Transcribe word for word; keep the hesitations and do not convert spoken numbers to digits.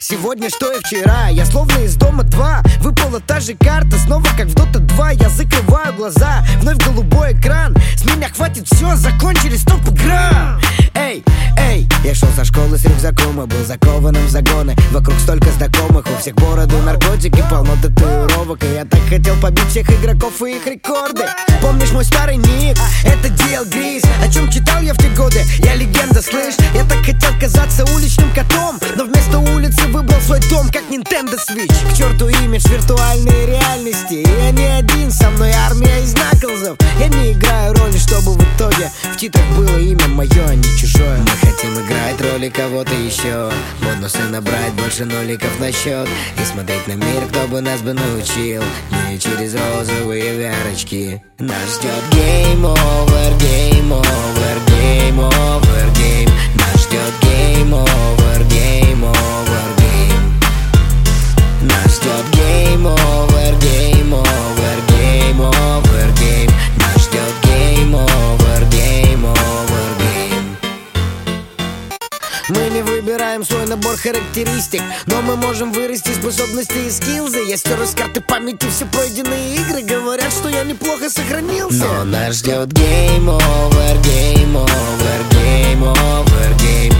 сегодня, что и вчера. Я словно из дома два, выпала та же карта. Снова как в Дота два, я закрываю глаза. Вновь голубой экран, с меня хватит все, закончились топ игра. Эй, эй, я шел со школы с рюкзаком и был закованным в загоны. Вокруг столько знакомых, у всех бороды, наркотики, полно татуировок. И я так хотел побить всех игроков и их рекорды. Помнишь мой старый ник? Это ди эл Gris. О чем читал я в те годы? Я легенда, слышь. Я так хотел казаться уличным котом, но вместо улицы выбрал свой дом, как Nintendo Switch. К черту имидж виртуальной реальности. И я не один, со мной армия из наклзов. Я не играю роли, чтобы в итоге в титрах было имя мое, а не чужое. Мы хотим играть роли кого-то еще, бонусы набрать, больше ноликов на счет. И смотреть на мир, кто бы нас бы научил, не через розовые вярочки. Нас ждет game over, game over, game over, game. Нас ждет game over, game over, game. Нас ждет game over, game over, game over, game. Нас ждет game over, game over, game. Мы не выбираем свой набор характеристик, но мы можем вырасти способности и скиллзы. Я стер из карты памяти все пройденные игры. Говорят, что я неплохо сохранился. Но нас ждет game over, game over, game over, game.